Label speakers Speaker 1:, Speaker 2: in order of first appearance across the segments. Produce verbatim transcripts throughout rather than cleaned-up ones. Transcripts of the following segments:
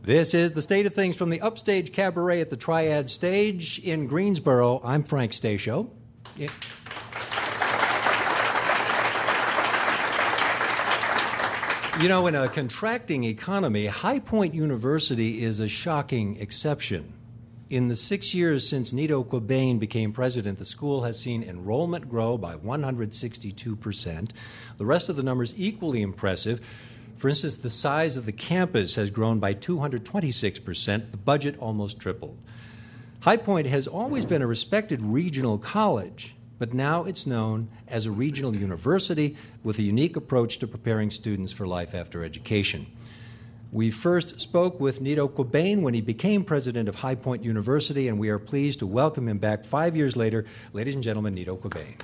Speaker 1: This is The State of Things from the Upstage Cabaret at the Triad Stage in Greensboro. I'm Frank Stasio. Yeah. You know, in a contracting economy, High Point University is a shocking exception. In the six years since Nito Qubein became president, the school has seen enrollment grow by one hundred sixty-two percent. The rest of the numbers equally impressive. For instance, the size of the campus has grown by two hundred twenty-six percent. The budget almost tripled. High Point has always been a respected regional college, but now it's known as a regional university with a unique approach to preparing students for life after education. We first spoke with Nito Qubein when he became president of High Point University, and we are pleased to welcome him back five years later. Ladies and gentlemen, Nito Qubein.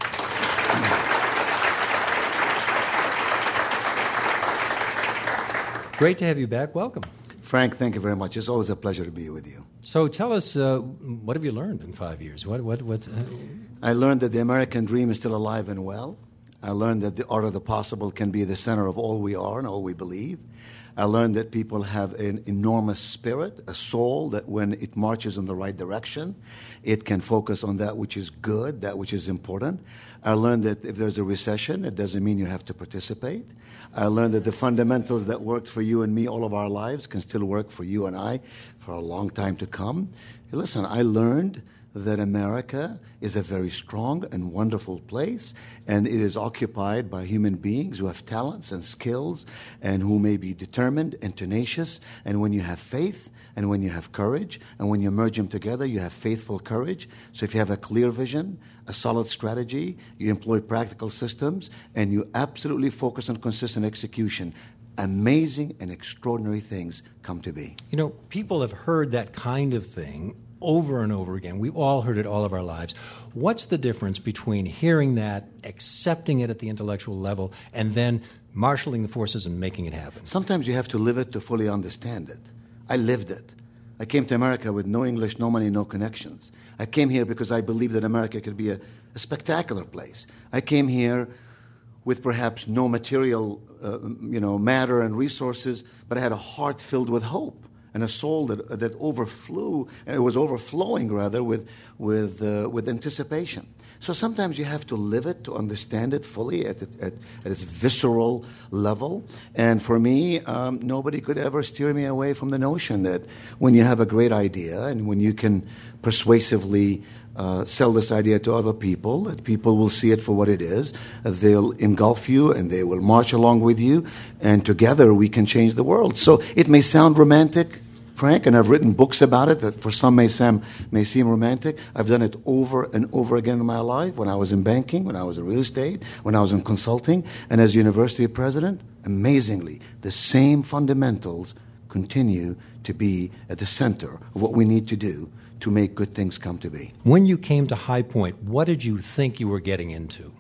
Speaker 1: Great to have you back. Welcome.
Speaker 2: Frank, thank you very much. It's always a pleasure to be with you.
Speaker 1: So tell us, uh, what have you learned in five years? What, what, what? Uh...
Speaker 2: I learned that the American dream is still alive and well. I learned that the art of the possible can be the center of all we are and all we believe. I learned that people have an enormous spirit, a soul that when it marches in the right direction, it can focus on that which is good, that which is important. I learned that if there's a recession, it doesn't mean you have to participate. I learned that the fundamentals that worked for you and me all of our lives can still work for you and I for a long time to come. Hey, listen, I learned that America is a very strong and wonderful place, and it is occupied by human beings who have talents and skills and who may be determined and tenacious. And when you have faith and when you have courage and when you merge them together, you have faithful courage. So if you have a clear vision, a solid strategy, you employ practical systems, and you absolutely focus on consistent execution, amazing and extraordinary things come to be.
Speaker 1: You know, people have heard that kind of thing over and over again. We've all heard it all of our lives. What's the difference between hearing that, accepting it at the intellectual level, and then marshaling the forces and making it happen?
Speaker 2: Sometimes you have to live it to fully understand it. I lived it. I came to America with no English, no money, no connections. I came here because I believed that America could be a, a spectacular place. I came here with perhaps no material, uh, you know, matter and resources, but I had a heart filled with hope. And a soul that that overflew, and it was overflowing rather with with uh, with anticipation. So sometimes you have to live it to understand it fully at it, at, at its visceral level. And for me, um, nobody could ever steer me away from the notion that when you have a great idea and when you can persuasively uh, sell this idea to other people, that people will see it for what it is. They'll engulf you and they will march along with you, and together we can change the world. So it may sound romantic, Frank, and I've written books about it that for some may seem, may seem romantic. I've done it over and over again in my life, when I was in banking, when I was in real estate, when I was in consulting, and as university president. Amazingly, the same fundamentals continue to be at the center of what we need to do to make good things come to be.
Speaker 1: When you came to High Point, what did you think you were getting into?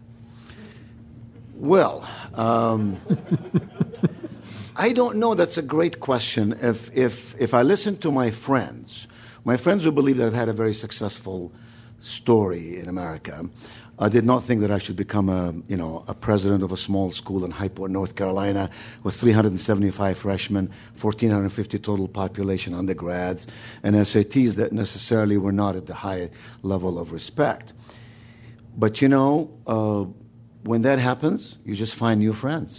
Speaker 2: Well, um, I don't know. That's a great question. If if if I listen to my friends, my friends who believe that I've had a very successful story in America, I did not think that I should become a you know a president of a small school in High Point, North Carolina, with three hundred seventy-five freshmen, one thousand four hundred fifty total population undergrads, and S A Ts that necessarily were not at the high level of respect. But you know, uh, when that happens, you just find new friends.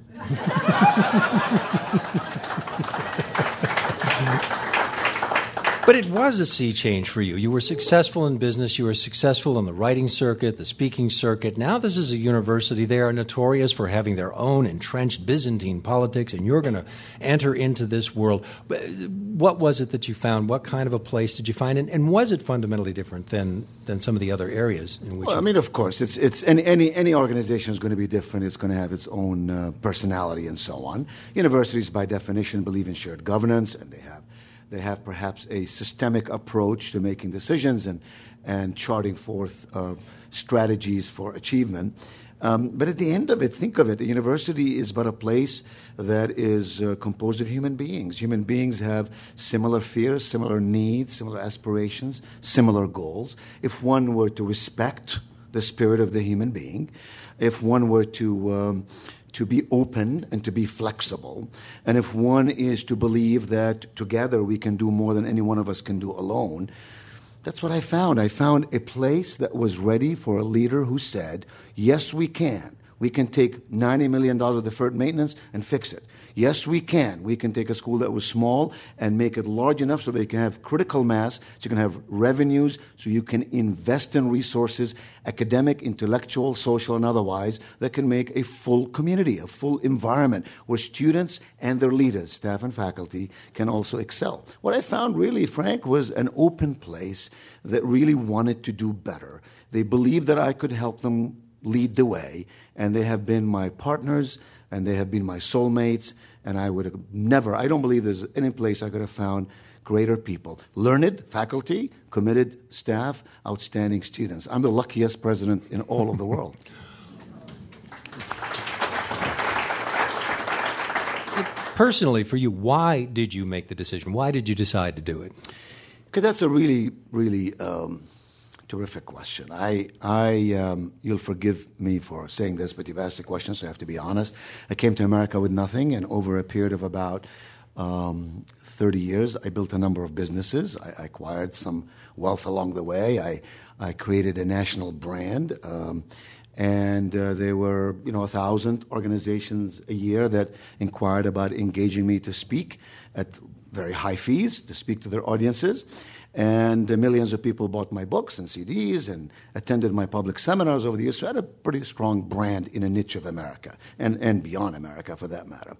Speaker 1: But it was a sea change for you. You were successful in business. You were successful on the writing circuit, the speaking circuit. Now this is a university. They are notorious for having their own entrenched Byzantine politics, and you're going to enter into this world. What was it that you found? What kind of a place did you find? And, and was it fundamentally different than, than some of the other areas in which
Speaker 2: well,
Speaker 1: you...
Speaker 2: I mean, of course. It's, it's, any, any, any organization is going to be different. It's going to have its own uh, personality and so on. Universities, by definition, believe in shared governance, and they have They have perhaps a systemic approach to making decisions and, and charting forth uh, strategies for achievement. Um, but at the end of it, think of it, a university is but a place that is uh, composed of human beings. Human beings have similar fears, similar needs, similar aspirations, similar goals. If one were to respect the spirit of the human being, if one were to um, to be open and to be flexible. And if one is to believe that together we can do more than any one of us can do alone, that's what I found. I found a place that was ready for a leader who said, yes, we can. We can take ninety million dollars of deferred maintenance and fix it. Yes, we can. We can take a school that was small and make it large enough so they can have critical mass, so you can have revenues, so you can invest in resources, academic, intellectual, social, and otherwise, that can make a full community, a full environment where students and their leaders, staff and faculty, can also excel. What I found really, Frank, was an open place that really wanted to do better. They believed that I could help them lead the way, and they have been my partners, and they have been my soulmates, and I would have never, I don't believe there's any place I could have found greater people. Learned faculty, committed staff, outstanding students. I'm the luckiest president in all of the world.
Speaker 1: Personally, for you, why did you make the decision? Why did you decide to do it?
Speaker 2: Because that's a really, really um, terrific question. I, I, um, you'll forgive me for saying this, but you've asked the question, so I have to be honest. I came to America with nothing, and over a period of about um, thirty years, I built a number of businesses. I, I acquired some wealth along the way. I, I created a national brand, um, and uh, there were, you know, a thousand organizations a year that inquired about engaging me to speak at very high fees to speak to their audiences. And uh, millions of people bought my books and C Ds and attended my public seminars over the years. So I had a pretty strong brand in a niche of America, and, and beyond America, for that matter.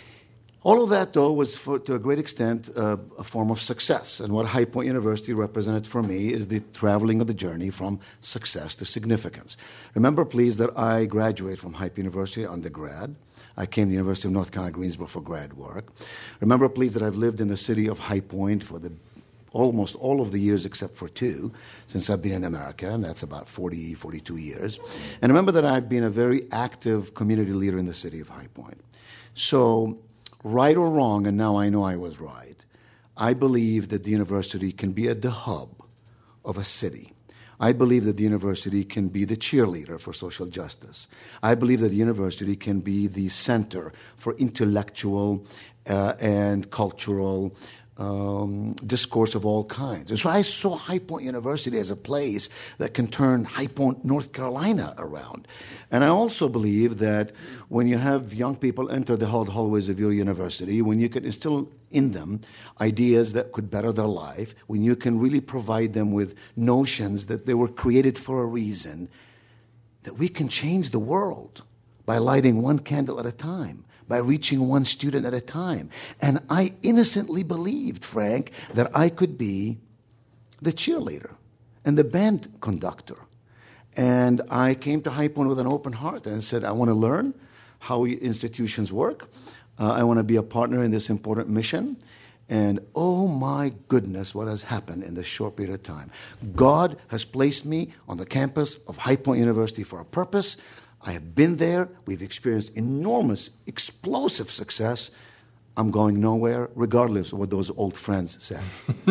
Speaker 2: All of that, though, was, for, to a great extent, uh, a form of success. And what High Point University represented for me is the traveling of the journey from success to significance. Remember, please, that I graduated from High Point University undergrad. I came to the University of North Carolina, Greensboro for grad work. Remember, please, that I've lived in the city of High Point for the almost all of the years except for two since I've been in America, and that's about forty, forty-two years. And remember that I've been a very active community leader in the city of High Point. So, right or wrong, and now I know I was right, I believe that the university can be at the hub of a city. I believe that the university can be the cheerleader for social justice. I believe that the university can be the center for intellectual uh, and cultural Um, discourse of all kinds. And so I saw High Point University as a place that can turn High Point, North Carolina around. And I also believe that when you have young people enter the hall hallways of your university, when you can instill in them ideas that could better their life, when you can really provide them with notions that they were created for a reason, that we can change the world by lighting one candle at a time, by reaching one student at a time. And I innocently believed, Frank, that I could be the cheerleader and the band conductor. And I came to High Point with an open heart and said, I want to learn how institutions work. Uh, I want to be a partner in this important mission. And oh my goodness, what has happened in this short period of time. God has placed me on the campus of High Point University for a purpose. I have been there. We've experienced enormous, explosive success. I'm going nowhere, regardless of what those old friends said.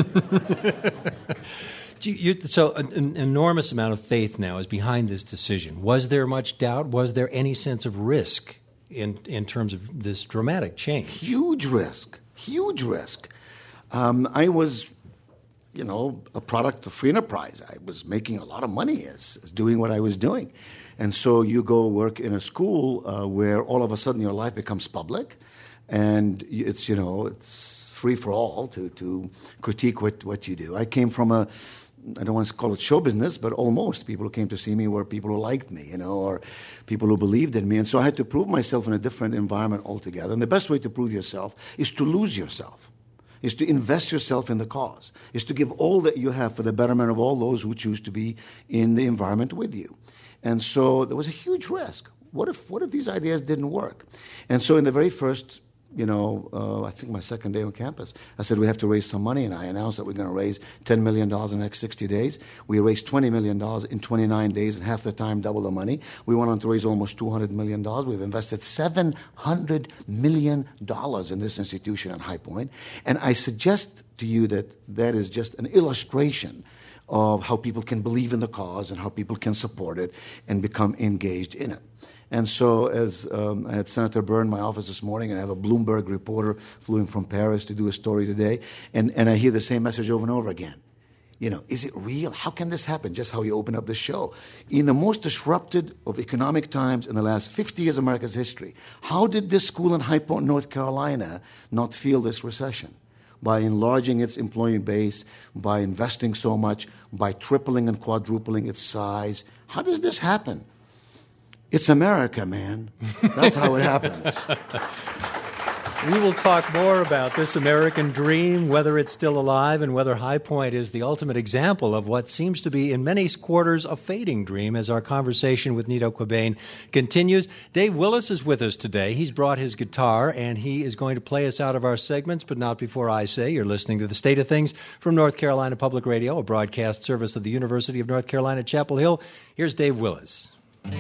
Speaker 1: So an, an enormous amount of faith now is behind this decision. Was there much doubt? Was there any sense of risk in, in terms of this dramatic change?
Speaker 2: Huge risk. Huge risk. Um, I was, you know, a product of free enterprise. I was making a lot of money as, as doing what I was doing. And so you go work in a school uh, where all of a sudden your life becomes public, and it's, you know, it's free for all to, to critique what, what you do. I came from a, I don't want to call it show business, but almost. People who came to see me were people who liked me, you know, or people who believed in me. And so I had to prove myself in a different environment altogether. And the best way to prove yourself is to lose yourself, is to invest yourself in the cause, is to give all that you have for the betterment of all those who choose to be in the environment with you. And so there was a huge risk. What if what if these ideas didn't work? And so in the very first, you know, uh, I think my second day on campus, I said, we have to raise some money. And I announced that we're going to raise ten million dollars in the next sixty days. We raised twenty million dollars in twenty-nine days, and half the time, double the money. We went on to raise almost two hundred million dollars. We've invested seven hundred million dollars in this institution at High Point. And I suggest to you that that is just an illustration of how people can believe in the cause and how people can support it and become engaged in it. And so as um, I had Senator Byrne in my office this morning, and I have a Bloomberg reporter flew in from Paris to do a story today, and, and I hear the same message over and over again. You know, is it real? How can this happen? Just how you open up the show. In the most disrupted of economic times in the last fifty years of America's history, how did this school in High Point, North Carolina, not feel this recession? By enlarging its employee base, by investing so much, by tripling and quadrupling its size. How does this happen? It's America, man. That's how it happens.
Speaker 1: We will talk more about this American dream, whether it's still alive, and whether High Point is the ultimate example of what seems to be, in many quarters, a fading dream, as our conversation with Nido Qubein continues. Dave Willis is with us today. He's brought his guitar, and he is going to play us out of our segments, but not before I say you're listening to The State of Things from North Carolina Public Radio, a broadcast service of the University of North Carolina, Chapel Hill. Here's Dave Willis.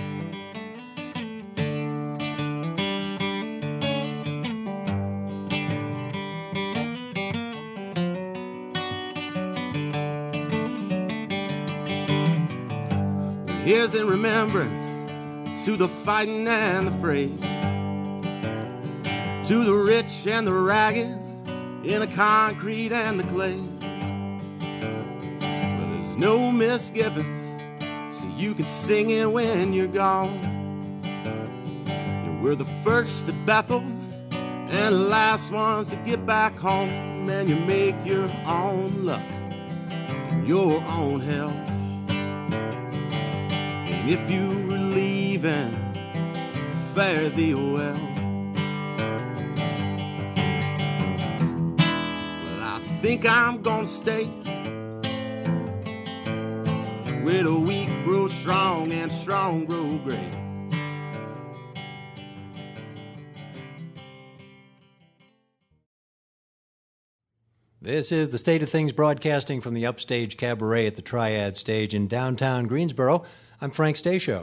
Speaker 3: Here's in remembrance to the fighting and the phrase, to the rich and the ragged, in the concrete and the clay. Well, there's no misgivings, so you can sing it when you're gone. You were the first to Bethel and the last ones to get back home, and you make your own luck and your own hell. If you were leaving, fare thee well. Well, I think I'm gonna stay. Where the weak grow strong and strong grow great.
Speaker 1: This is The State of Things, broadcasting from the Upstage Cabaret at the Triad Stage in downtown Greensboro. I'm Frank Stasio.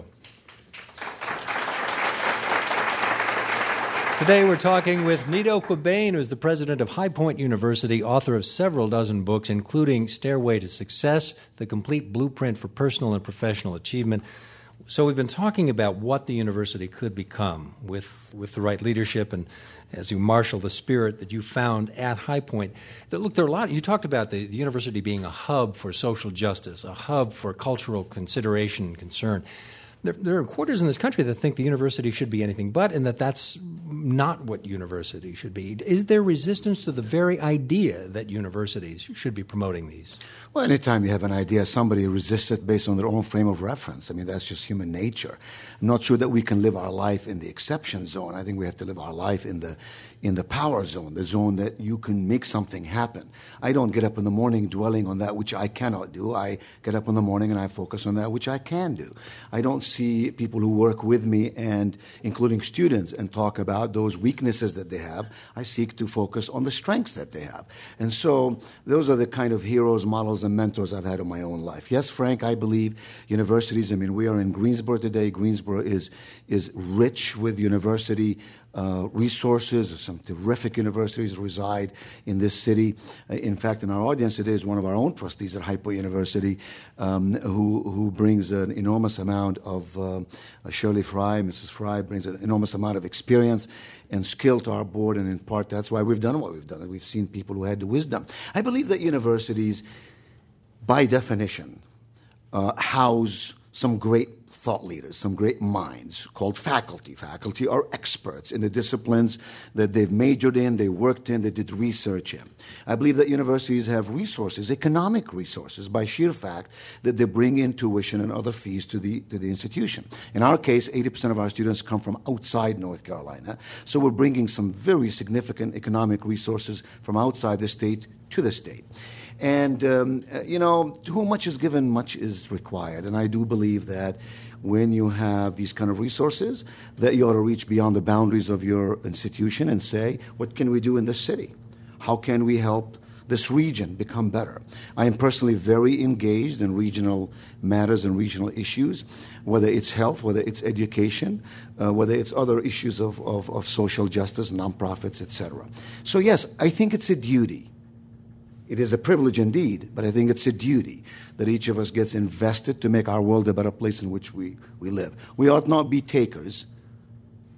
Speaker 1: Today we're talking with Nido Qubein, who's the president of High Point University, author of several dozen books, including Stairway to Success, The Complete Blueprint for Personal and Professional Achievement. So we've been talking about what the university could become with, with the right leadership, and as you marshal the spirit that you found at High Point. That, look, there are a lot. You talked about the, the university being a hub for social justice, a hub for cultural consideration and concern. There, there are quarters in this country that think the university should be anything but, and that that's not what university should be. Is there resistance to the very idea that universities should be promoting these?
Speaker 2: Well, anytime you have an idea, somebody resists it based on their own frame of reference. I mean, that's just human nature. I'm not sure that we can live our life in the exception zone. I think we have to live our life in the in the power zone, the zone that you can make something happen. I don't get up in the morning dwelling on that which I cannot do. I get up in the morning and I focus on that which I can do. I don't see people who work with me, and including students, and talk about those weaknesses that they have. I seek to focus on the strengths that they have. And so those are the kind of heroes, models, and mentors I've had in my own life. Yes, Frank, I believe universities, I mean, we are in Greensboro today. Greensboro is is rich with university uh, resources. Some terrific universities reside in this city. Uh, in fact, in our audience today is one of our own trustees at High Point University, um, who, who brings an enormous amount of, uh, Shirley Fry, Missus Fry brings an enormous amount of experience and skill to our board, and in part that's why we've done what we've done. We've seen people who had the wisdom. I believe that universities, by definition, uh, house some great thought leaders, some great minds called faculty. Faculty are experts in the disciplines that they've majored in, they worked in, they did research in. I believe that universities have resources, economic resources, by sheer fact that they bring in tuition and other fees to the to the institution. In our case, eighty percent of our students come from outside North Carolina, so we're bringing some very significant economic resources from outside the state to the state. And, um, you know, to whom much is given, much is required. And I do believe that when you have these kind of resources, that you ought to reach beyond the boundaries of your institution and say, what can we do in this city? How can we help this region become better? I am personally very engaged in regional matters and regional issues, whether it's health, whether it's education, uh, whether it's other issues of, of, of social justice, nonprofits, et cetera. So, yes, I think it's a duty. It is a privilege indeed, but I think it's a duty that each of us gets invested to make our world a better place in which we, we live. We ought not be takers.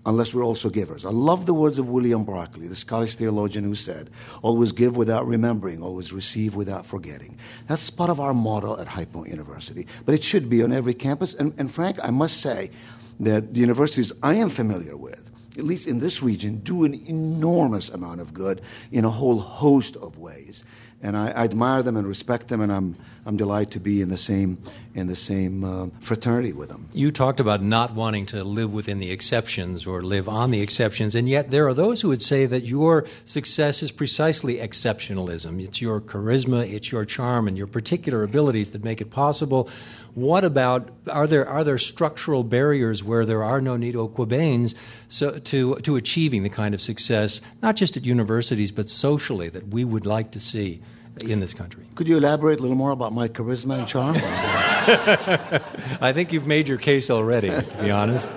Speaker 2: unless we're also givers. I love the words of William Barclay, the Scottish theologian, who said, always give without remembering, always receive without forgetting. That's part of our motto at High Point University, but it should be on every campus. And, and Frank, I must say that the universities I am familiar with, at least in this region, do an enormous amount of good in a whole host of ways. And I, I admire them and respect them, and I'm I'm delighted to be in the same in the same uh, fraternity with them.
Speaker 1: You talked about not wanting to live within the exceptions or live on the exceptions, and yet there are those who would say that your success is precisely exceptionalism. It's your charisma, it's your charm, and your particular abilities that make it possible. What about, are there are there structural barriers where there are no Nido-Quebains so, to, to achieving the kind of success, not just at universities, but socially, that we would like to see in this country?
Speaker 2: Could you elaborate a little more about my charisma and charm?
Speaker 1: I think you've made your case already, to be honest.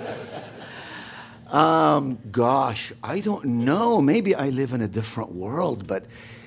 Speaker 2: Um, gosh, I don't know. Maybe I live in a different world, but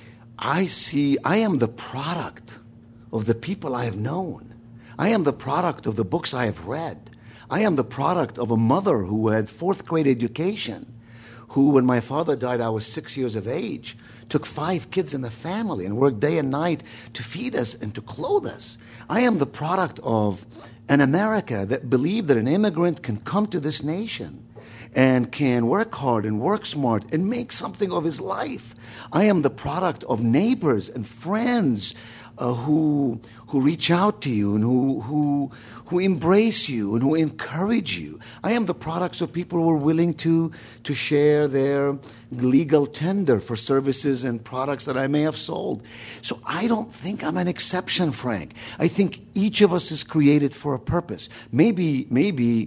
Speaker 2: I see, I am the product of the people I have known. I am the product of the books I have read. I am the product of a mother who had fourth grade education, who, when my father died, I was six years of age, took five kids in the family and worked day and night to feed us and to clothe us. I am the product of an America that believed that an immigrant can come to this nation and can work hard and work smart and make something of his life. I am the product of neighbors and friends Uh, who who reach out to you and who who who embrace you and who encourage you. I am the products of people who are willing to to share their legal tender for services and products that I may have sold. So I don't think I'm an exception, Frank. I think each of us is created for a purpose. Maybe maybe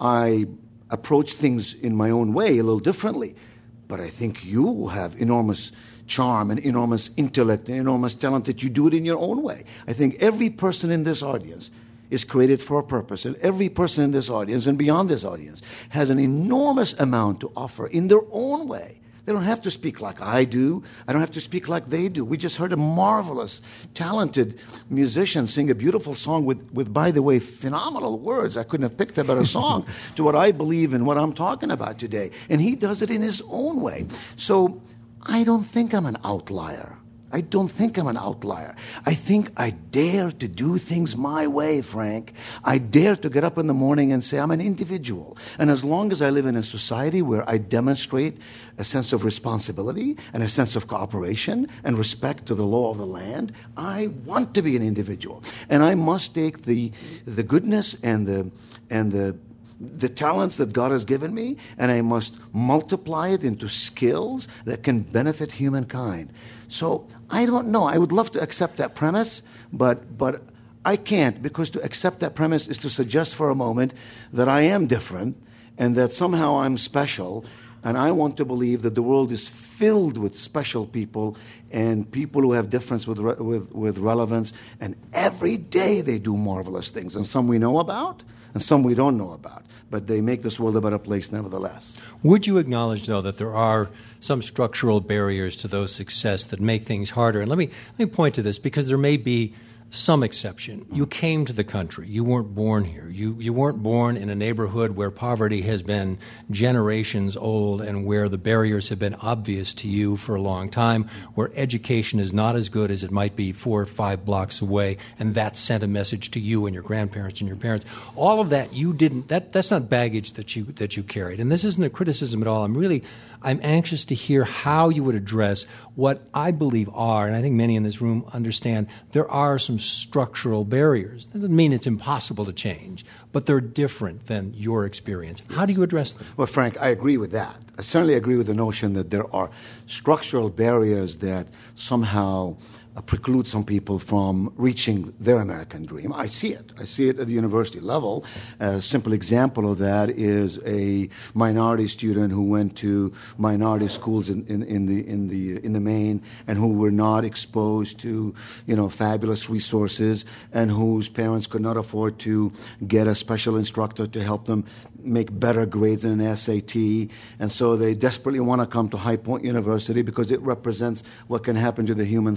Speaker 2: I approach things in my own way a little differently, but I think you have enormous charm and enormous intellect and enormous talent that you do it in your own way. I think every person in this audience is created for a purpose, and every person in this audience and beyond this audience has an enormous amount to offer in their own way. They don't have to speak like I do. I don't have to speak like they do. We just heard a marvelous, talented musician sing a beautiful song with, with, by the way, phenomenal words. I couldn't have picked a better song to what I believe and what I'm talking about today. And he does it in his own way. So I don't think I'm an outlier. I don't think I'm an outlier. I think I dare to do things my way, Frank. I dare to get up in the morning and say I'm an individual. And as long as I live in a society where I demonstrate a sense of responsibility and a sense of cooperation and respect to the law of the land, I want to be an individual. And I must take the the goodness and the and the the talents that God has given me, and I must multiply it into skills that can benefit humankind. So I don't know. I would love to accept that premise, but but I can't, because to accept that premise is to suggest for a moment that I am different and that somehow I'm special. And I want to believe that the world is filled with special people and people who have difference with re- with with relevance. And every day they do marvelous things, and some we know about, and some we don't know about. But they make this world a better place nevertheless.
Speaker 1: Would you acknowledge, though, that there are some structural barriers to those success that make things harder? And let me let me point to this, because there may be some exception. You came to the country. You weren't born here. You you weren't born in a neighborhood where poverty has been generations old and where the barriers have been obvious to you for a long time, where education is not as good as it might be four or five blocks away, and that sent a message to you and your grandparents and your parents. All of that you didn't, that that's not baggage that you that you carried. And this isn't a criticism at all. I'm really, I'm anxious to hear how you would address what I believe are, and I think many in this room understand, there are some structural barriers. That doesn't mean it's impossible to change, but they're different than your experience. How do you address them?
Speaker 2: Well, Frank, I agree with that. I certainly agree with the notion that there are structural barriers that somehow uh, preclude some people from reaching their American dream. I see it. I see it at the university level. A simple example of that is a minority student who went to minority schools in, in, in the in the in the Maine and who were not exposed to, you know, fabulous resources, and whose parents could not afford to get a special instructor to help them make better grades in an S A T, and so they desperately want to come to High Point University because it represents what can happen to the human soul.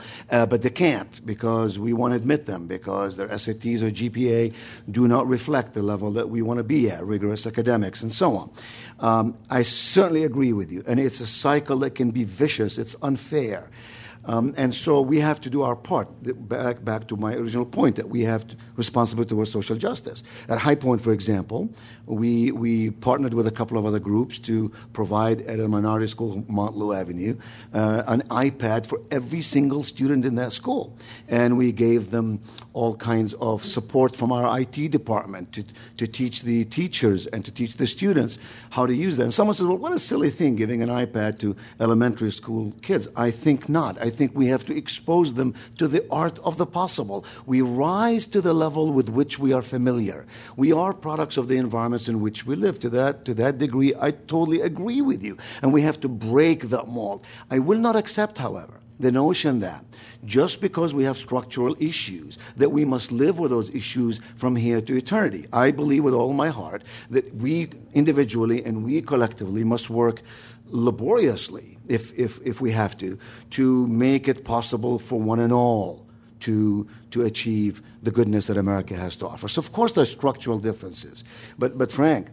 Speaker 2: uh, but they can't because we won't admit them, because their S A Ts or G P A do not reflect the level that we want to be at, rigorous academics and so on. Um, I certainly agree with you, and it's a cycle that can be vicious. It's unfair. Um, and so we have to do our part, back, back to my original point, that we have to, responsibility towards social justice. At High Point, for example, we we partnered with a couple of other groups to provide at a minority school, Montlou Avenue, uh, an iPad for every single student in that school. And we gave them all kinds of support from our I T department to, to teach the teachers and to teach the students how to use that. And someone says, well, what a silly thing, giving an iPad to elementary school kids. I think not. I think we have to expose them to the art of the possible. We rise to the level with which we are familiar. We are products of the environments in which we live. To that, to that degree, I totally agree with you. And we have to break that mold. I will not accept, however, the notion that just because we have structural issues, that we must live with those issues from here to eternity. I believe with all my heart that we individually and we collectively must work laboriously, if, if, if we have to, to make it possible for one and all to, to achieve the goodness that America has to offer. So, of course, there are structural differences. But, but Frank,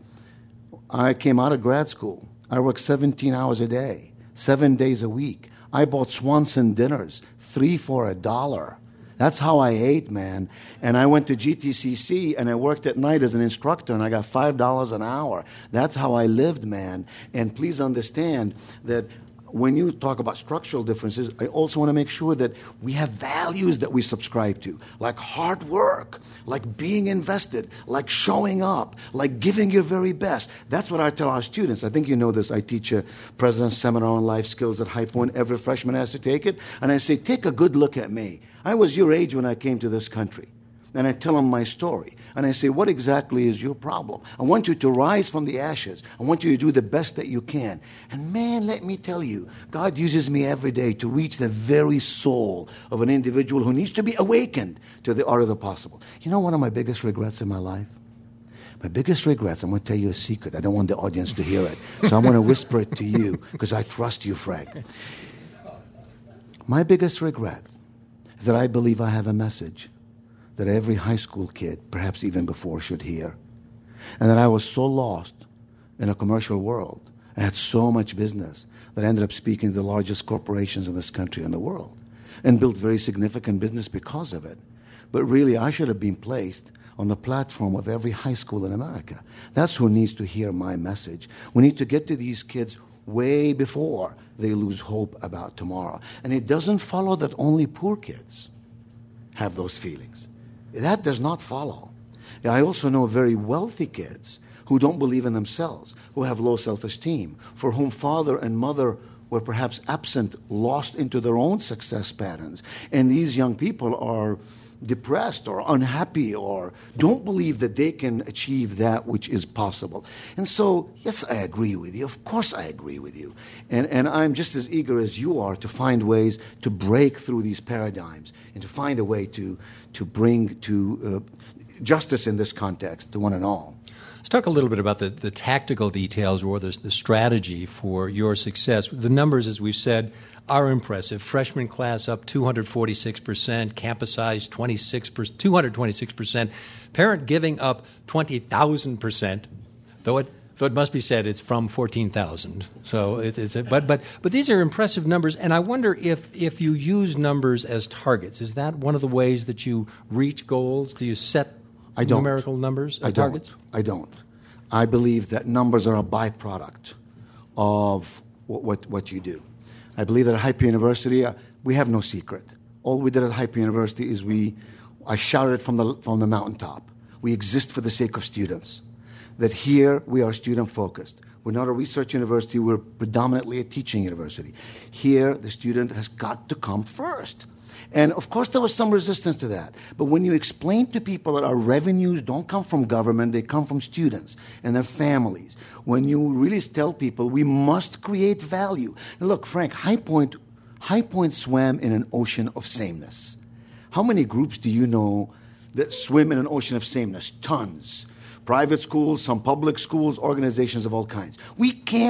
Speaker 2: I came out of grad school. I worked seventeen hours a day, seven days a week. I bought Swanson dinners, three for a dollar. That's how I ate, man. And I went to G T C C, and I worked at night as an instructor, and I got five dollars an hour. That's how I lived, man. And please understand that when you talk about structural differences, I also want to make sure that we have values that we subscribe to, like hard work, like being invested, like showing up, like giving your very best. That's what I tell our students. I think you know this. I teach a president's seminar on life skills at High Point. Every freshman has to take it. And I say, take a good look at me. I was your age when I came to this country. And I tell them my story. And I say, what exactly is your problem? I want you to rise from the ashes. I want you to do the best that you can. And man, let me tell you, God uses me every day to reach the very soul of an individual who needs to be awakened to the art of the possible. You know one of my biggest regrets in my life? My biggest regrets, I'm going to tell you a secret. I don't want the audience to hear it. So I'm going to whisper it to you because I trust you, Frank. My biggest regret is that I believe I have a message that every high school kid, perhaps even before, should hear. And that I was so lost in a commercial world. I had so much business that I ended up speaking to the largest corporations in this country and the world and built very significant business because of it. But really, I should have been placed on the platform of every high school in America. That's who needs to hear my message. We need to get to these kids way before they lose hope about tomorrow. And it doesn't follow that only poor kids have those feelings. That does not follow. I also know very wealthy kids who don't believe in themselves, who have low self-esteem, for whom father and mother were perhaps absent, lost into their own success patterns. And these young people are depressed or unhappy or don't believe that they can achieve that which is possible. And so, yes, I agree with you. Of course I agree with you. And, and I'm just as eager as you are to find ways to break through these paradigms and to find a way to, to bring to uh, justice in this context to one and all.
Speaker 1: Let's talk a little bit about the, the tactical details or the, the strategy for your success. The numbers, as we've said, are impressive. Freshman class up two hundred forty-six percent, campus size twenty-six percent, two hundred twenty-six percent, parent giving up twenty thousand percent, though it though it must be said it's from fourteen thousand. So it, it's a, but but but these are impressive numbers, and I wonder if if you use numbers as targets. Is that one of the ways that you reach goals? Do you set
Speaker 2: I don't.
Speaker 1: numerical numbers as
Speaker 2: I
Speaker 1: targets?
Speaker 2: Don't. I don't. I believe that numbers are a byproduct of what, what, what you do. I believe that at High Point University, uh, we have no secret. All we did at High Point University is we, I shouted it from the, from the mountaintop. We exist for the sake of students. That here we are student-focused. We're not a research university. We're predominantly a teaching university. Here, the student has got to come first. And, of course, there was some resistance to that. But when you explain to people that our revenues don't come from government, they come from students and their families, when you really tell people we must create value. Now, look, Frank, High Point, High Point swam in an ocean of sameness. How many groups do you know that swim in an ocean of sameness? Tons. Private schools, some public schools, organizations of all kinds. We can't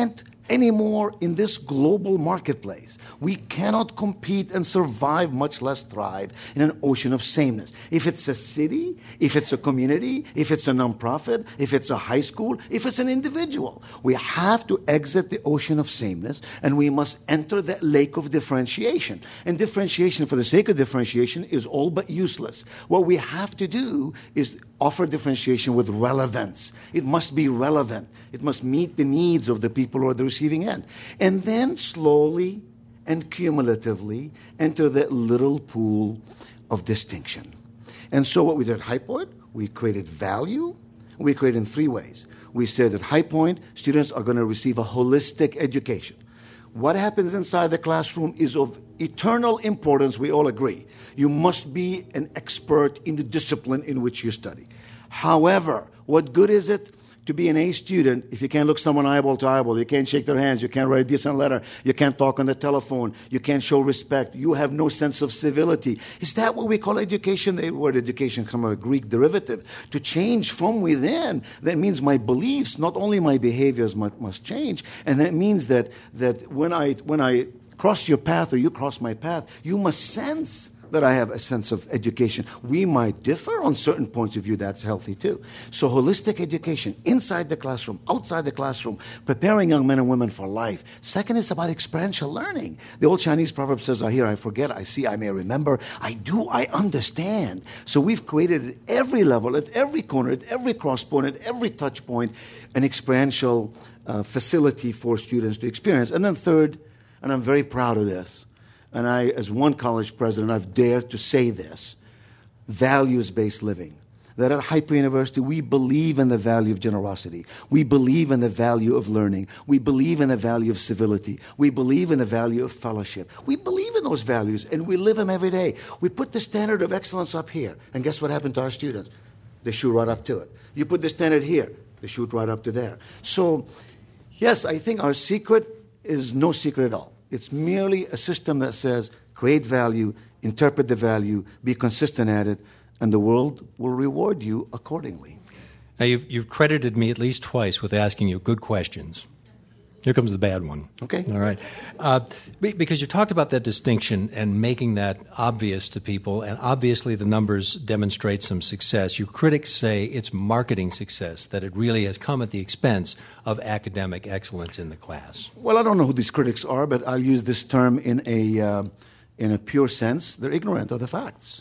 Speaker 2: anymore in this global marketplace. We cannot compete and survive, much less thrive, in an ocean of sameness. If it's a city, if it's a community, if it's a nonprofit, if it's a high school, if it's an individual, we have to exit the ocean of sameness and we must enter the lake of differentiation. And differentiation for the sake of differentiation is all but useless. What we have to do is offer differentiation with relevance. It must be relevant. It must meet the needs of the people who are the receiving end. And then slowly and cumulatively enter that little pool of distinction. And so what we did at High Point, we created value. We created in three ways. We said at High Point, students are going to receive a holistic education. What happens inside the classroom is of eternal importance, we all agree. You must be an expert in the discipline in which you study. However, what good is it to be an A student if you can't look someone eyeball to eyeball, you can't shake their hands, you can't write a decent letter, you can't talk on the telephone, you can't show respect, you have no sense of civility? Is that what we call education? The word education comes from a Greek derivative. To change from within, that means my beliefs, not only my behaviors must, must change, and that means that, that when I when I cross your path or you cross my path, you must sense that I have a sense of education. We might differ on certain points of view. That's healthy too. So holistic education, inside the classroom, outside the classroom, preparing young men and women for life. Second is about experiential learning. The old Chinese proverb says, I hear, I forget, I see, I may remember, I do, I understand. So we've created at every level, at every corner, at every cross point, at every touch point, an experiential uh, facility for students to experience. And then third, and I'm very proud of this, and I, as one college president, I've dared to say this, values-based living. That at High Point University, we believe in the value of generosity. We believe in the value of learning. We believe in the value of civility. We believe in the value of fellowship. We believe in those values, and we live them every day. We put the standard of excellence up here, and guess what happened to our students? They shoot right up to it. You put the standard here, they shoot right up to there. So, yes, I think our secret is no secret at all. It's merely a system that says, create value, interpret the value, be consistent at it, and the world will reward you accordingly.
Speaker 1: Now, you've, you've credited me at least twice with asking you good questions. Here comes the bad one.
Speaker 2: Okay.
Speaker 1: All right. Uh, because you talked about that distinction and making that obvious to people, and obviously the numbers demonstrate some success. Your critics say it's marketing success, that it really has come at the expense of academic excellence in the class.
Speaker 2: Well, I don't know who these critics are, but I'll use this term in a, uh, in a pure sense. They're ignorant of the facts.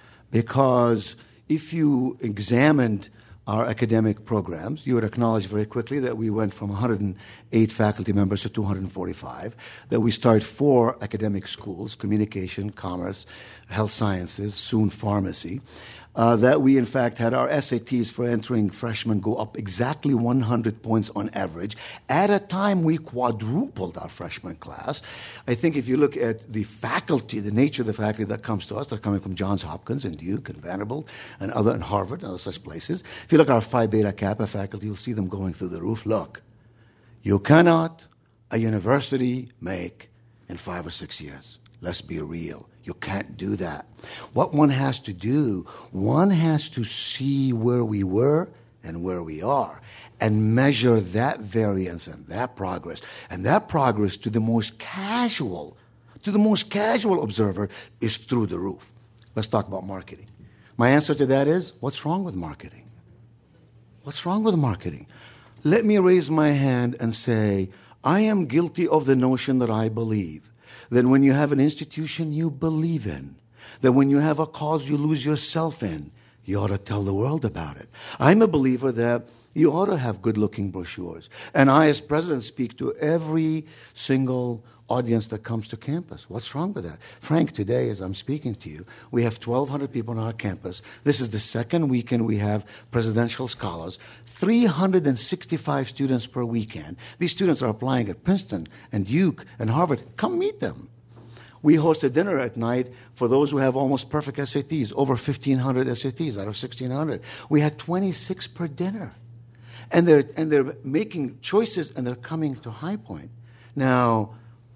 Speaker 2: Because if you examined our academic programs, you would acknowledge very quickly that we went from one hundred eight faculty members to two hundred forty-five, that we started four academic schools, communication, commerce, health sciences, soon pharmacy, uh, that we in fact had our S A Ts for entering freshmen go up exactly one hundred points on average. At a time we quadrupled our freshman class. I think if you look at the faculty, the nature of the faculty that comes to us, they're coming from Johns Hopkins and Duke and Vanderbilt and other and Harvard and other such places. If you look at our Phi Beta Kappa faculty, you'll see them going through the roof. Look, you cannot a university make in five or six years. Let's be real. You can't do that. What one has to do, one has to see where we were and where we are and measure that variance and that progress. And that progress to the most casual, to the most casual observer is through the roof. Let's talk about marketing. My answer to that is, what's wrong with marketing? What's wrong with marketing? Let me raise my hand and say, I am guilty of the notion that I believe that when you have an institution you believe in, that when you have a cause you lose yourself in, you ought to tell the world about it. I'm a believer that you ought to have good-looking brochures. And I, as president, speak to every single audience that comes to campus. What's wrong with that? Frank, today, as I'm speaking to you, we have twelve hundred people on our campus. This is the second weekend we have presidential scholars, three hundred sixty-five students per weekend. These students are applying at Princeton and Duke and Harvard. Come meet them. We host a dinner at night for those who have almost perfect S A Ts, over fifteen hundred S A Ts out of sixteen hundred. We had twenty-six per dinner. And they're, and they're making choices and they're coming to High Point. Now,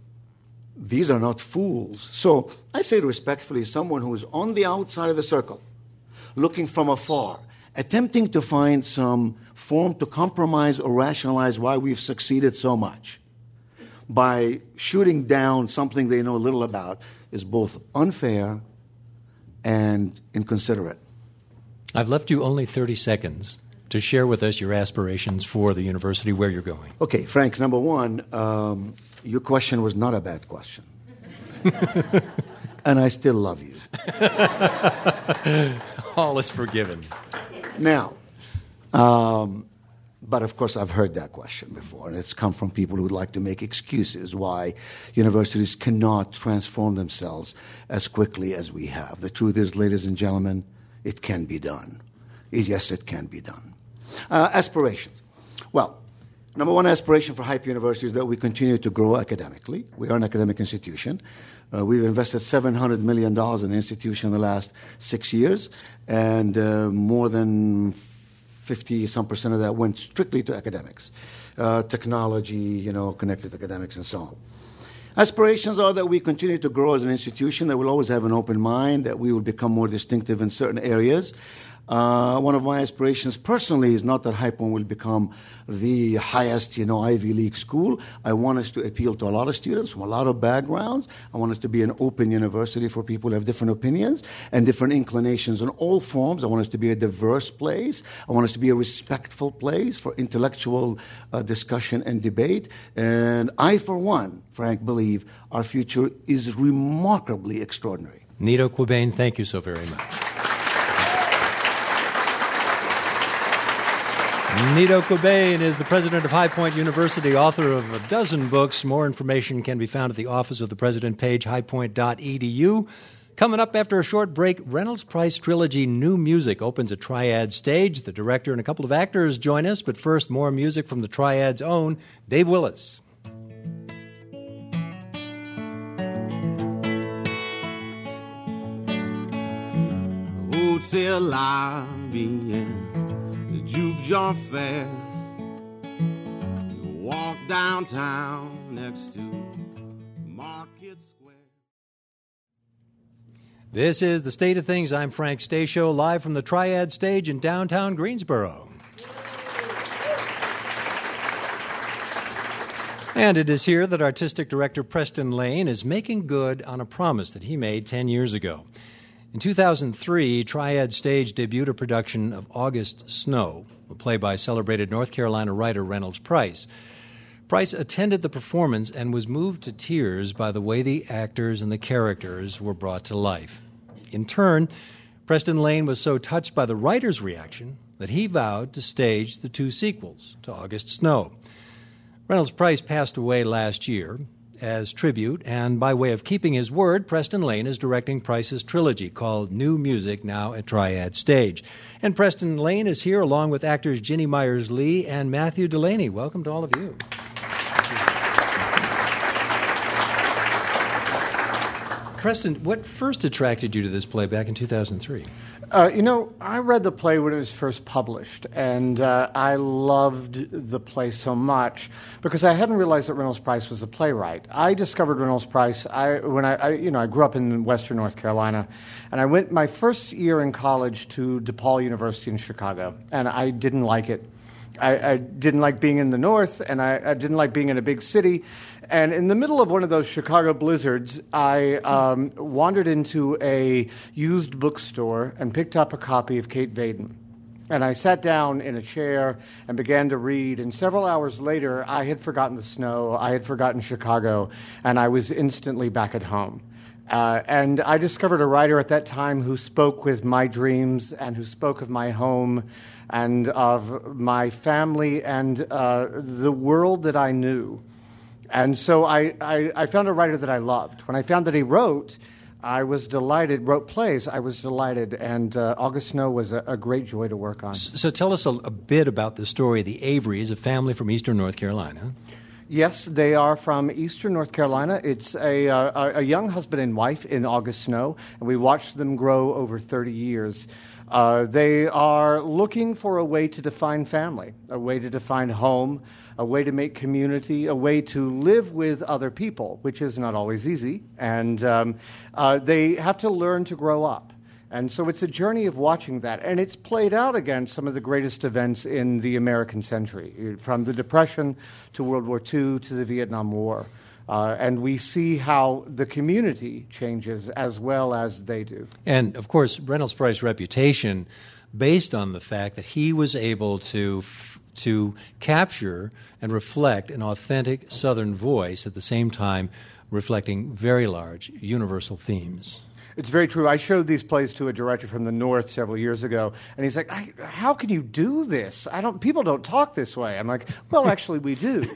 Speaker 2: these are not fools. So I say respectfully, someone who is on the outside of the circle, looking from afar, attempting to find some form to compromise or rationalize why we've succeeded so much. by shooting down something they know little about is both unfair and inconsiderate.
Speaker 1: I've left you only thirty seconds to share with us your aspirations for the university, where you're going.
Speaker 2: Okay, Frank, number one, um, your question was not a bad question. And I still love you.
Speaker 1: All is forgiven.
Speaker 2: Now, um, but of course I've heard that question before, and it's come from people who would like to make excuses why universities cannot transform themselves as quickly as we have. The truth is, ladies and gentlemen, it can be done. Yes, it can be done. Uh, aspirations. Well, number one aspiration for Hype University is that we continue to grow academically. We are an academic institution. Uh, we've invested seven hundred million dollars in the institution in the last six years, and uh, more than fifty-some percent of that went strictly to academics, uh, technology, you know, connected academics, and so on. Aspirations are that we continue to grow as an institution, that we'll always have an open mind, that we will become more distinctive in certain areas. Uh, one of my aspirations personally is not that Hype One will become the highest, you know, Ivy League school. I want us to appeal to a lot of students from a lot of backgrounds. I want us to be an open university for people who have different opinions and different inclinations in all forms. I want us to be a diverse place. I want us to be a respectful place for intellectual uh, discussion and debate. And I, for one, Frank, believe our future is remarkably extraordinary.
Speaker 1: Nido Qubein, thank you so very much. Nido Qubein is the president of High Point University, author of a dozen books. More information can be found at the Office of the President page, high point dot e d u. Coming up after a short break, Reynolds Price trilogy New Music opens a Triad stage. The director and a couple of actors join us, but first, more music from the Triad's own Dave Willis.
Speaker 3: Hotel lobby and the juke joint fair. You walk downtown next to Market Square.
Speaker 1: This is The State of Things. I'm Frank Stasio, live from the Triad stage in downtown Greensboro. And it is here that artistic director Preston Lane is making good on a promise that he made ten years ago. In two thousand three, Triad Stage debuted a production of August Snow, a play by celebrated North Carolina writer Reynolds Price. Price attended the performance and was moved to tears by the way the actors and the characters were brought to life. In turn, Preston Lane was so touched by the writer's reaction that he vowed to stage the two sequels to August Snow. Reynolds Price passed away last year. As tribute, and by way of keeping his word, Preston Lane is directing Price's trilogy called New Music, now at Triad Stage. And Preston Lane is here along with actors Ginny Myers-Lee and Matthew Delaney. Welcome to all of you. Preston, what first attracted you to this play back in two thousand three?
Speaker 4: Uh, you know, I read the play when it was first published, and uh, I loved the play so much because I hadn't realized that Reynolds Price was a playwright. I discovered Reynolds Price I, when I, I, you know, I grew up in Western North Carolina, and I went my first year in college to DePaul University in Chicago, and I didn't like it. I, I didn't like being in the North, and I, I didn't like being in a big city. And in the middle of one of those Chicago blizzards, I um, wandered into a used bookstore and picked up a copy of Kate Vaden. And I sat down in a chair and began to read. And several hours later, I had forgotten the snow, I had forgotten Chicago, and I was instantly back at home. Uh, and I discovered a writer at that time who spoke with my dreams and who spoke of my home and of my family and uh, the world that I knew. And so I, I, I found a writer that I loved. When I found that he wrote, I was delighted, wrote plays, I was delighted, and uh, August Snow was a, a great joy to work on.
Speaker 1: So, so tell us a, a bit about the story of the Averys, a family from eastern North Carolina.
Speaker 4: Yes, they are from eastern North Carolina. It's a, uh, a young husband and wife in August Snow, and we watched them grow over thirty years. Uh, they are looking for a way to define family, a way to define home, a way to make community, a way to live with other people, which is not always easy. And um, uh, they have to learn to grow up. And so it's a journey of watching that. And it's played out against some of the greatest events in the American century, from the Depression to World War Two to the Vietnam War. Uh, and we see how the community changes as well as they do.
Speaker 1: And, of course, Reynolds Price's reputation, based on the fact that he was able to f- to capture and reflect an authentic Southern voice at the same time reflecting very large universal themes.
Speaker 4: It's very true. I showed these plays to a director from the North several years ago, and he's like, I, how can you do this? I don't. People don't talk this way. I'm like, well, actually, we do.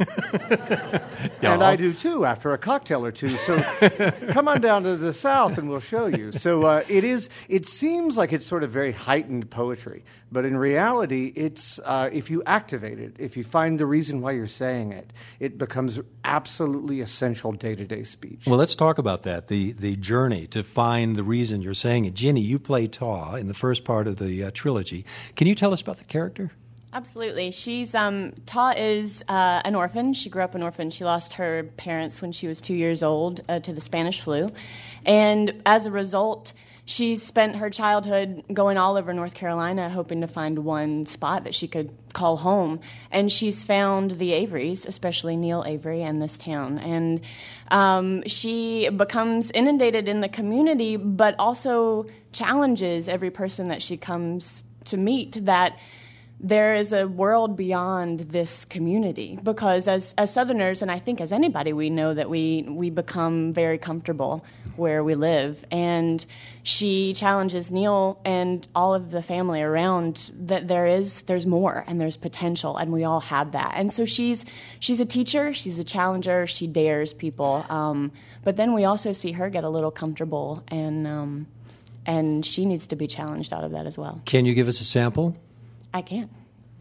Speaker 4: And I do, too, after a cocktail or two. So come on down to the South, and we'll show you. So uh, it is. It seems like it's sort of very heightened poetry, but in reality, it's uh, if you activate it, if you find the reason why you're saying it, it becomes absolutely essential day-to-day speech.
Speaker 1: Well, let's talk about that, the the journey to find the reason you're saying it. Ginny, you play Ta in the first part of the uh, trilogy. Can you tell us about the character?
Speaker 5: Absolutely. She's um, Ta is uh, an orphan. She grew up an orphan. She lost her parents when she was two years old uh, to the Spanish flu. And as a result, she's spent her childhood going all over North Carolina hoping to find one spot that she could call home. And she's found the Averys, especially Neil Avery and this town. And um, she becomes inundated in the community, but also challenges every person that she comes to meet that there is a world beyond this community, because as, as Southerners, and I think as anybody, we know that we, we become very comfortable where we live. And she challenges Neil and all of the family around that there is there's more and there's potential, and we all have that. And so she's she's a teacher, she's a challenger, she dares people. Um, but then we also see her get a little comfortable, and um, and she needs to be challenged out of that as well.
Speaker 1: Can you give us a sample?
Speaker 5: I can.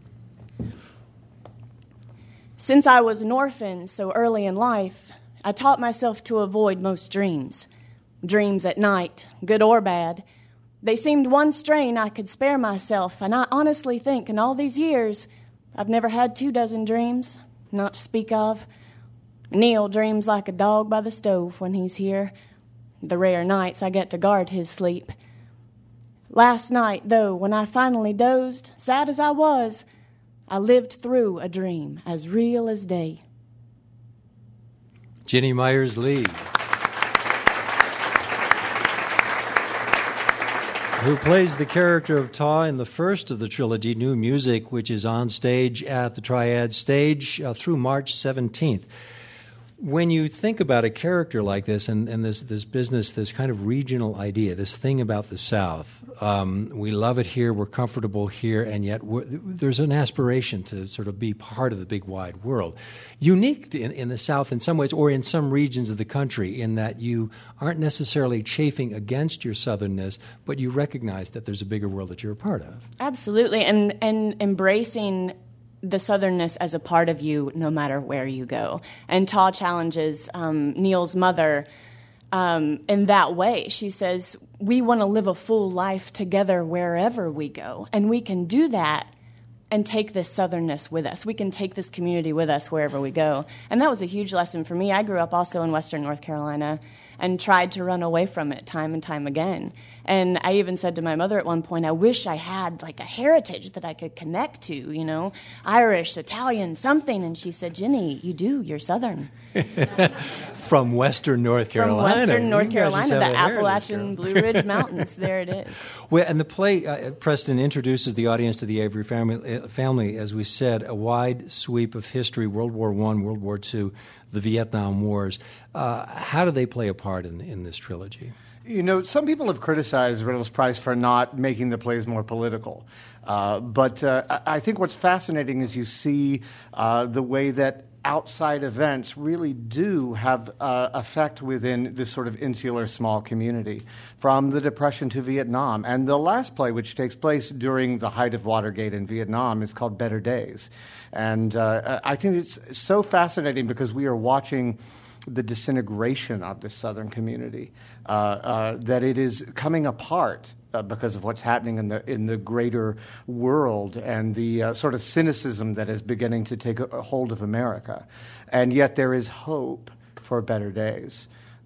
Speaker 5: Since I was an orphan so early in life, I taught myself to avoid most dreams. Dreams at night, good or bad. They seemed one strain I could spare myself, and I honestly think in all these years, I've never had two dozen dreams, not to speak of. Neil dreams like a dog by the stove when he's here. The rare nights I get to guard his sleep. Last night, though, when I finally dozed, sad as I was, I lived through a dream as real as day.
Speaker 1: Ginny Myers-Lee, who plays the character of Ta in the first of the trilogy, New Music, which is on stage at the Triad Stage uh, through March seventeenth. When you think about a character like this and, and this, this business, this kind of regional idea, this thing about the South, um, we love it here, we're comfortable here, and yet we're, there's an aspiration to sort of be part of the big wide world. Unique in, in the South in some ways, or in some regions of the country, in that you aren't necessarily chafing against your Southernness, but you recognize that there's a bigger world that you're a part of.
Speaker 5: Absolutely, and, and embracing the Southernness as a part of you no matter where you go. And Ta challenges um, Neil's mother um, in that way. She says, we want to live a full life together wherever we go. And we can do that and take this Southernness with us. We can take this community with us wherever we go. And that was a huge lesson for me. I grew up also in Western North Carolina and tried to run away from it time and time again. And I even said to my mother at one point, I wish I had like a heritage that I could connect to, you know, Irish, Italian, something. And she said, Ginny, you do, you're Southern.
Speaker 1: From Western North Carolina.
Speaker 5: From Western North
Speaker 1: You
Speaker 5: Carolina, the
Speaker 1: have a
Speaker 5: Appalachian Blue Ridge Mountains, there it is.
Speaker 1: Well, and the play, uh, Preston, introduces the audience to the Avery family, uh, family, as we said, a wide sweep of history, World War One, World War Two, the Vietnam Wars. Uh, how do they play a part in, in this trilogy?
Speaker 4: You know, some people have criticized Reynolds Price for not making the plays more political. Uh, but uh, I think what's fascinating is you see uh, the way that outside events really do have uh, effect within this sort of insular small community, from the Depression to Vietnam. And the last play, which takes place during the height of Watergate in Vietnam, is called Better Days. And uh, I think it's so fascinating because we are watching the disintegration of the Southern community, uh, uh, that it is coming apart uh, because of what's happening in the in the greater world, and the uh, sort of cynicism that is beginning to take a, a hold of America. And yet there is hope for better days.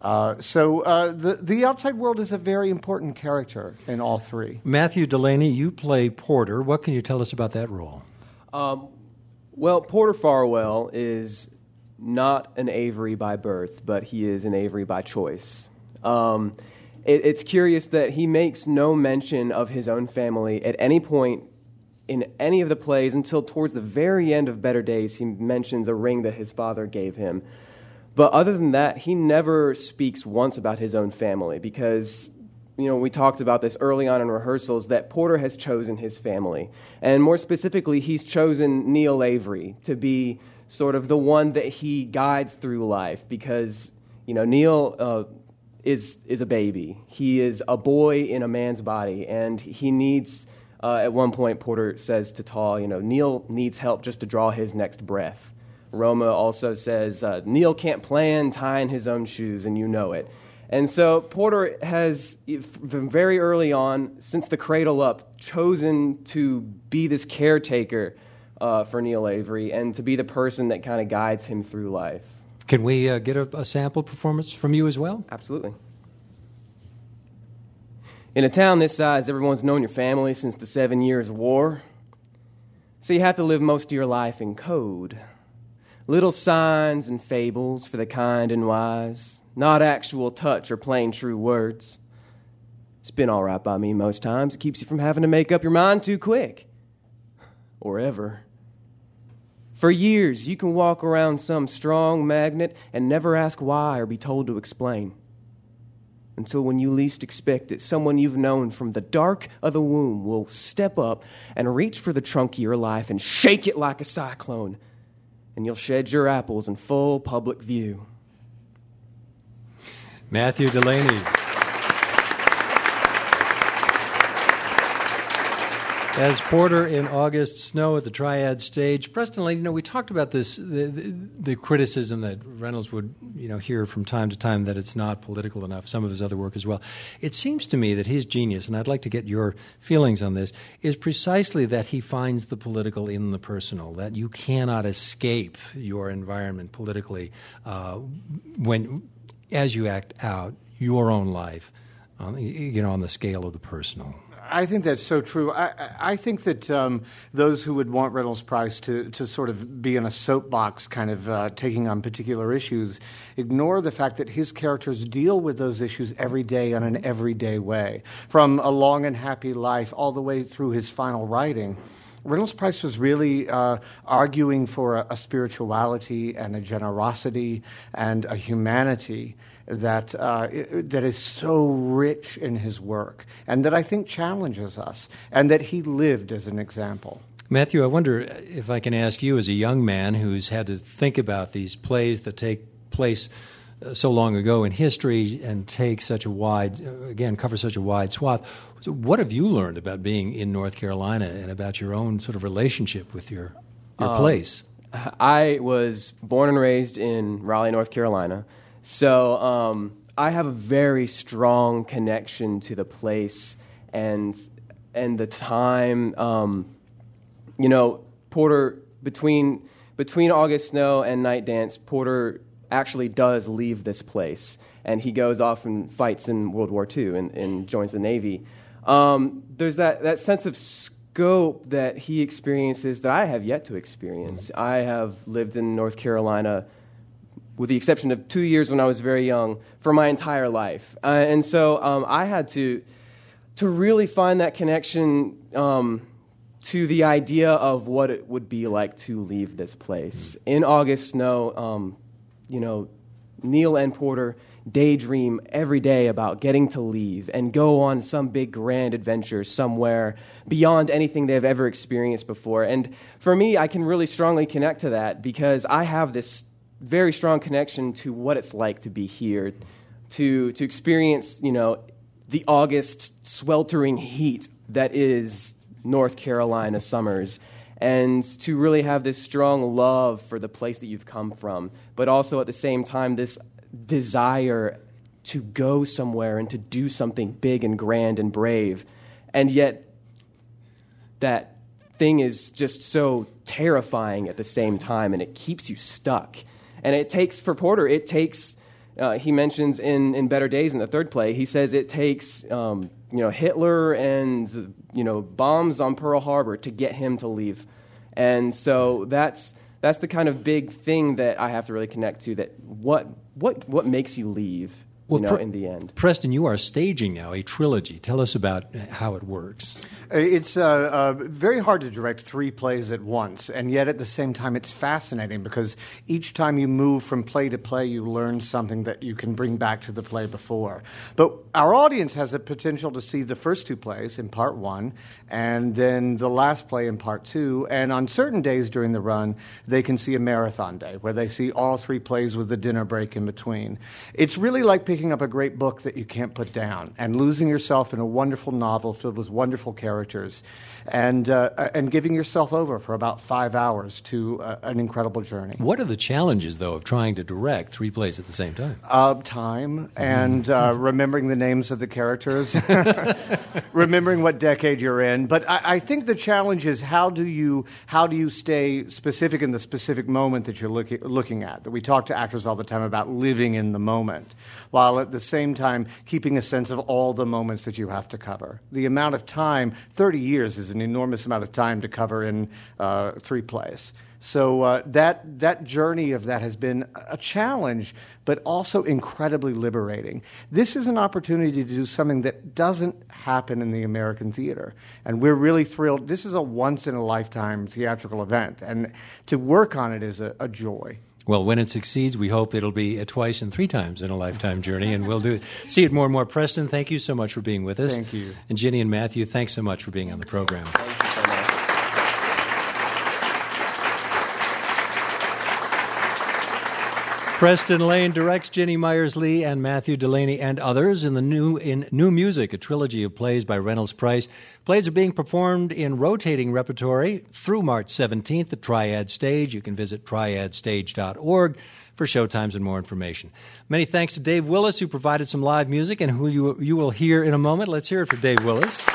Speaker 4: Uh, so uh, the, the outside world is a very important character in all three.
Speaker 1: Matthew Delaney, you play Porter. What can you tell us about that role?
Speaker 6: Um, well, Porter Farwell is not an Avery by birth, but he is an Avery by choice. Um, it, it's curious that he makes no mention of his own family at any point in any of the plays until towards the very end of Better Days. He mentions a ring that his father gave him. But other than that, he never speaks once about his own family because, you know, we talked about this early on in rehearsals that Porter has chosen his family. And more specifically, he's chosen Neil Avery to be sort of the one that he guides through life because, you know, Neil uh, is is a baby. He is a boy in a man's body, and he needs, uh, at one point, Porter says to Tall, you know, Neil needs help just to draw his next breath. Roma also says, uh, Neil can't plan tying his own shoes, and you know it. And so Porter has, from very early on, since the cradle up, chosen to be this caretaker uh, for Neil Avery and to be the person that kind of guides him through life.
Speaker 1: Can we uh, get a, a sample performance from you as well?
Speaker 6: Absolutely. In a town this size, everyone's known your family since the Seven Years' War. So you have to live most of your life in code. Little signs and fables for the kind and wise, not actual touch or plain true words. It's been all right by me most times. It keeps you from having to make up your mind too quick. Or ever. For years, you can walk around some strong magnet and never ask why or be told to explain. Until when you least expect it, someone you've known from the dark of the womb will step up and reach for the trunk of your life and shake it like a cyclone. And you'll shed your apples in full public view.
Speaker 1: Matthew Delaney. As Porter in August Snow at the Triad stage, Preston Lane, you know, we talked about this, the, the, the criticism that Reynolds would, you know, hear from time to time that it's not political enough, some of his other work as well. It seems to me that his genius, and I'd like to get your feelings on this, is precisely that he finds the political in the personal, that you cannot escape your environment politically uh, when, as you act out your own life, on, you know, on the scale of the personal.
Speaker 4: I think that's so true. I, I think that um, those who would want Reynolds Price to, to sort of be in a soapbox kind of uh, taking on particular issues ignore the fact that his characters deal with those issues every day in an everyday way. From A Long and Happy Life all the way through his final writing, Reynolds Price was really uh, arguing for a, a spirituality and a generosity and a humanity that uh, that is so rich in his work and that I think challenges us and that he lived as an example.
Speaker 1: Matthew, I wonder if I can ask you as a young man who's had to think about these plays that take place uh, so long ago in history and take such a wide, uh, again, cover such a wide swath. So what have you learned about being in North Carolina and about your own sort of relationship with your, your um, place?
Speaker 6: I was born and raised in Raleigh, North Carolina. So um, I have a very strong connection to the place and and the time. Um, you know, Porter, between between August Snow and Night Dance, Porter actually does leave this place. And he goes off and fights in World War Two and, and joins the Navy. Um, there's that, that sense of scope that he experiences that I have yet to experience. Mm-hmm. I have lived in North Carolina with the exception of two years when I was very young, for my entire life. Uh, and so um, I had to to really find that connection um, to the idea of what it would be like to leave this place. In August Snow, um, you know, Neil and Porter daydream every day about getting to leave and go on some big grand adventure somewhere beyond anything they've ever experienced before. And for me, I can really strongly connect to that because I have this very strong connection to what it's like to be here, to to experience, you know, the August sweltering heat that is North Carolina summers, and to really have this strong love for the place that you've come from, but also at the same time this desire to go somewhere and to do something big and grand and brave, and yet that thing is just so terrifying at the same time, and it keeps you stuck. And it takes, for Porter, it takes uh, he mentions in, in Better Days in the third play, he says it takes um, you know Hitler and you know bombs on Pearl Harbor to get him to leave. And so that's that's the kind of big thing that I have to really connect to, that what what what makes you leave, you
Speaker 1: Well,
Speaker 6: know,
Speaker 1: Pre-
Speaker 6: in the end.
Speaker 1: Preston, you are staging now a trilogy. Tell us about how it works.
Speaker 4: It's uh, uh, very hard to direct three plays at once, and yet at the same time it's fascinating because each time you move from play to play, you learn something that you can bring back to the play before. But our audience has the potential to see the first two plays in part one, and then the last play in part two, and on certain days during the run, they can see a marathon day where they see all three plays with the dinner break in between. It's really like picking up a great book that you can't put down and losing yourself in a wonderful novel filled with wonderful characters and uh, and giving yourself over for about five hours to uh, an incredible journey.
Speaker 1: What are the challenges, though, of trying to direct three plays at the same time?
Speaker 4: Uh, time and uh, remembering the names of the characters, remembering what decade you're in. But I, I think the challenge is how do you how do you stay specific in the specific moment that you're looking looking at? That we talk to actors all the time about living in the moment, while at the same time keeping a sense of all the moments that you have to cover. The amount of time, thirty years is an enormous amount of time to cover in uh, three plays. So uh, that that journey of that has been a challenge, but also incredibly liberating. This is an opportunity to do something that doesn't happen in the American theater, and we're really thrilled. This is a once-in-a-lifetime theatrical event, and to work on it is a, a joy.
Speaker 1: Well, when it succeeds, we hope it'll be a twice and three times in a lifetime journey, and we'll do it. See it more and more. Preston, thank you so much for being with us.
Speaker 4: Thank you.
Speaker 1: And Ginny and Matthew, thanks so much for being on the program.
Speaker 6: Thank you so much.
Speaker 1: Preston Lane directs Ginny Myers-Lee and Matthew Delaney and others in the new in New Music, a trilogy of plays by Reynolds Price. Plays are being performed in rotating repertory through March seventeenth at Triad Stage. You can visit triad stage dot org for showtimes and more information. Many thanks to Dave Willis, who provided some live music and who you, you will hear in a moment. Let's hear it for Dave Willis.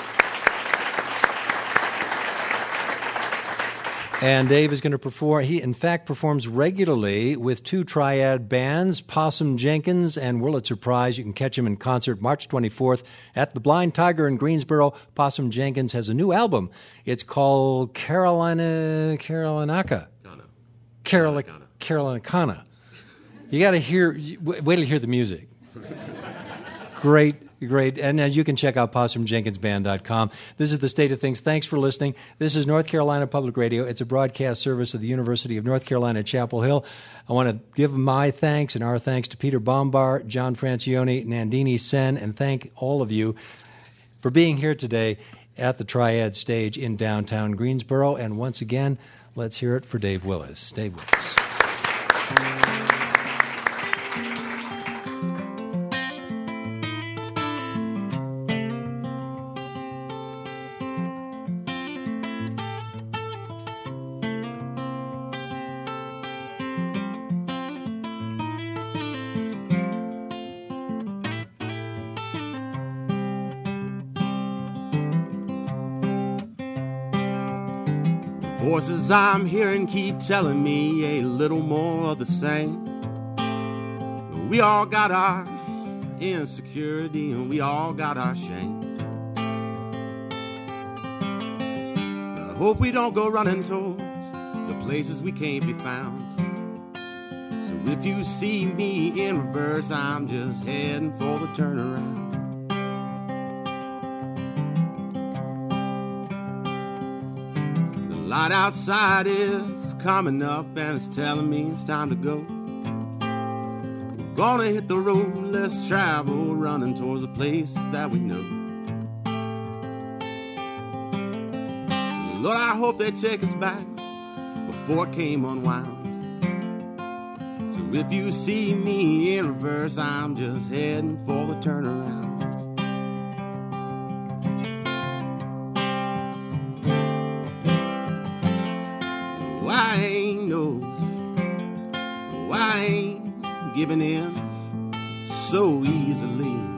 Speaker 1: And Dave is going to perform, he in fact performs regularly with two Triad bands, Possum Jenkins and Wurlitzer Prize. You can catch him in concert March twenty-fourth at the Blind Tiger in Greensboro. Possum Jenkins has a new album. It's called Carolina, Carolinaka. Carolina, Carolinacana. You got to hear, wait till you hear the music. Great. Great. And uh, you can check out possum jenkins band dot com. This is The State of Things. Thanks for listening. This is North Carolina Public Radio. It's a broadcast service of the University of North Carolina at Chapel Hill. I want to give my thanks and our thanks to Peter Bombar, John Francione, Nandini Sen, and thank all of you for being here today at the Triad Stage in downtown Greensboro. And once again, let's hear it for Dave Willis. Dave Willis.
Speaker 3: Voices I'm hearing keep telling me a little more of the same. We all got our insecurity and we all got our shame. I hope we don't go running towards the places we can't be found. So if you see me in reverse, I'm just heading for the turnaround. The light outside is coming up and it's telling me it's time to go. We're gonna hit the road, let's travel, running towards a place that we know. Lord, I hope they take us back before it came unwound. So if you see me in reverse, I'm just heading for the turnaround. I ain't no, I ain't giving in so easily.